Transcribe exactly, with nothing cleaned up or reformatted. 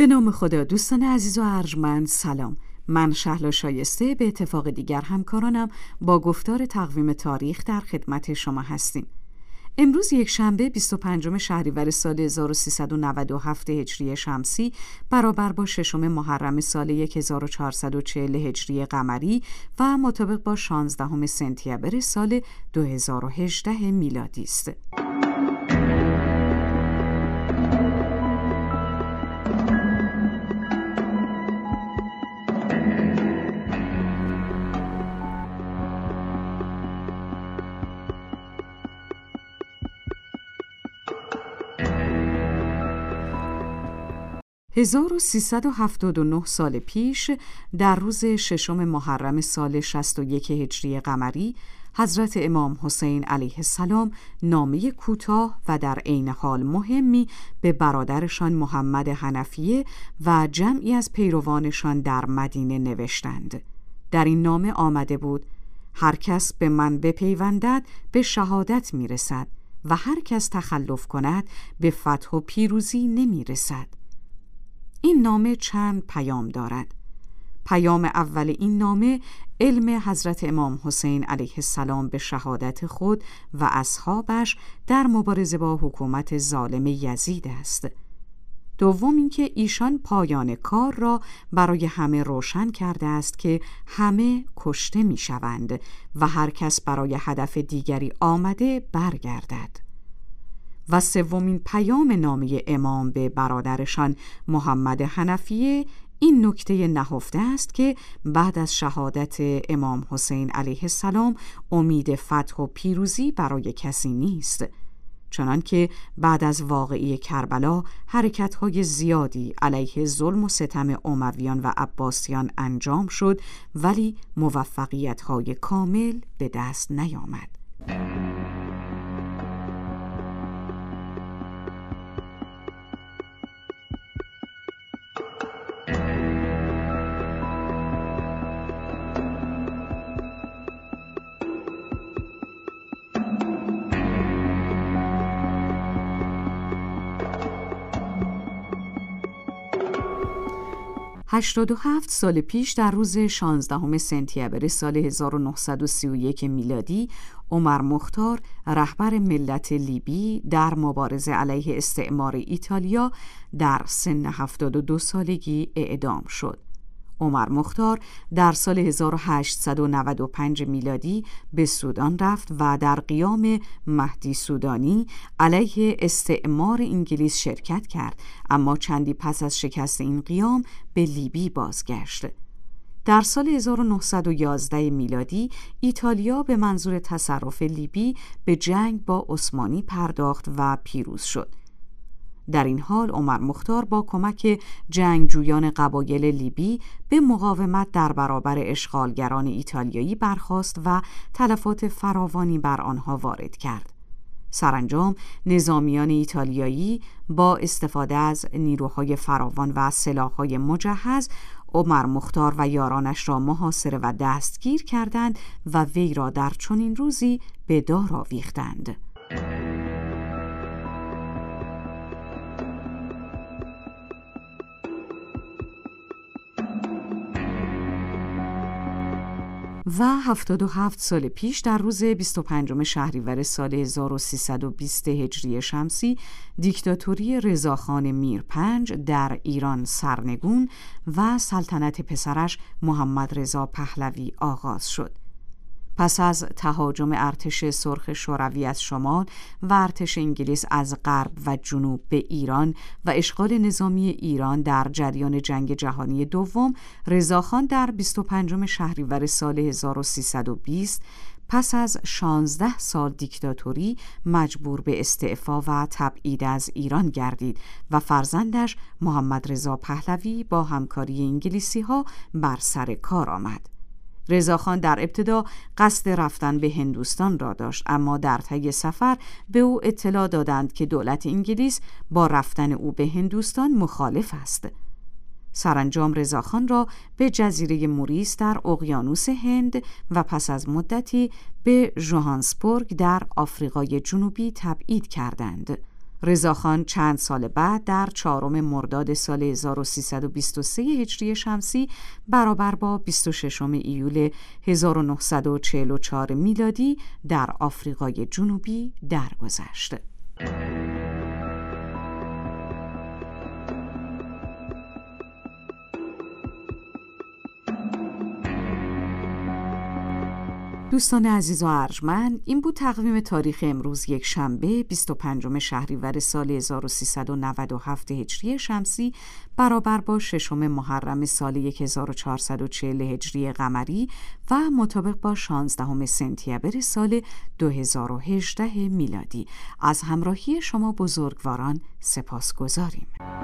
به نام خدا. دوستان عزیز و ارجمند سلام. من شهلا شایسته به اتفاق دیگر همکارانم با گفتار تقویم تاریخ در خدمت شما هستیم. امروز یک شنبه بیست و پنجم شهریور سال هزار و سیصد و نود و هفت هجری شمسی برابر با ششم محرم سال هزار و چهارصد و چهل هجری قمری و مطابق با شانزدهم سپتامبر سال دو هزار و هجده میلادی است. هزار و سیصد و هفتاد و نه سال پیش در روز ششم محرم سال شصت و یک هجری قمری حضرت امام حسین علیه السلام نامه کوتاه و در عین حال مهمی به برادرشان محمد حنفیه و جمعی از پیروانشان در مدینه نوشتند. در این نامه آمده بود: هر کس به من بپیوندد به شهادت میرسد و هر کس تخلف کند به فتح و پیروزی نمیرسد. این نامه چند پیام دارد. پیام اول این نامه علم حضرت امام حسین علیه السلام به شهادت خود و اصحابش در مبارزه با حکومت ظالم یزید است. دوم اینکه ایشان پایان کار را برای همه روشن کرده است که همه کشته می شوند و هر کس برای هدف دیگری آمده برگردد. و سومین پیام نامه امام به برادرشان محمد حنفیه این نکته نهفته است که بعد از شهادت امام حسین علیه السلام امید فتح و پیروزی برای کسی نیست، چنانکه بعد از واقعه کربلا حرکت‌های زیادی علیه ظلم و ستم امویان و عباسیان انجام شد ولی موفقیت‌های کامل به دست نیامد. هشتاد و هفت سال پیش در روز شانزدهم سپتامبر سال هزار و نهصد و سی و یک میلادی عمر مختار رهبر ملت لیبی در مبارزه علیه استعمار ایتالیا در سن هفتاد و دو سالگی اعدام شد. عمر مختار در سال هزار و هشتصد و نود و پنج میلادی به سودان رفت و در قیام مهدی سودانی علیه استعمار انگلیس شرکت کرد، اما چندی پس از شکست این قیام به لیبی بازگشت. در سال هزار و نهصد و یازده میلادی ایتالیا به منظور تصرف لیبی به جنگ با عثمانی پرداخت و پیروز شد. در این حال عمر مختار با کمک جنگجویان قبایل لیبی به مقاومت در برابر اشغالگران ایتالیایی برخاست و تلفات فراوانی بر آنها وارد کرد. سرانجام نظامیان ایتالیایی با استفاده از نیروهای فراوان و سلاح‌های مجهز عمر مختار و یارانش را محاصره و دستگیر کردند و وی را در چنین روزی به دار آویختند. و هفتاد و هفت سال پیش در روز بیست و پنجم شهریور سال هزار و سیصد و بیست هجری شمسی دیکتاتوری رضاخان میرپنج در ایران سرنگون و سلطنت پسرش محمد رضا پهلوی آغاز شد. پس از تهاجم ارتش سرخ شوروی از شمال و ارتش انگلیس از غرب و جنوب به ایران و اشغال نظامی ایران در جریان جنگ جهانی دوم، رضاخان در بیست و پنجم شهریور سال هزار و سیصد و بیست پس از شانزده سال دیکتاتوری مجبور به استعفا و تبعید از ایران گردید و فرزندش محمد رضا پهلوی با همکاری انگلیسی‌ها بر سر کار آمد. رضاخان در ابتدا قصد رفتن به هندوستان را داشت، اما در طی سفر به او اطلاع دادند که دولت انگلیس با رفتن او به هندوستان مخالف است. سرانجام رضاخان را به جزیره موریس در اقیانوس هند و پس از مدتی به ژوهانسبورگ در آفریقای جنوبی تبعید کردند. رضاخان چند سال بعد در چهارم مرداد سال هزار و سیصد و بیست و سه هجری شمسی برابر با بیست و ششم ایول هزار و نهصد و چهل و چهار میلادی در آفریقای جنوبی درگذشت. دوستان عزیز و ارجمند، این بود تقویم تاریخ امروز یک شنبه بیست و پنجم شهریور سال هزار و سیصد و نود و هفت هجری شمسی برابر با ششم محرم سال هزار و چهارصد و چهل هجری قمری و مطابق با شانزدهم سپتامبر سال دو هزار و هجده میلادی. از همراهی شما بزرگواران سپاسگزاریم.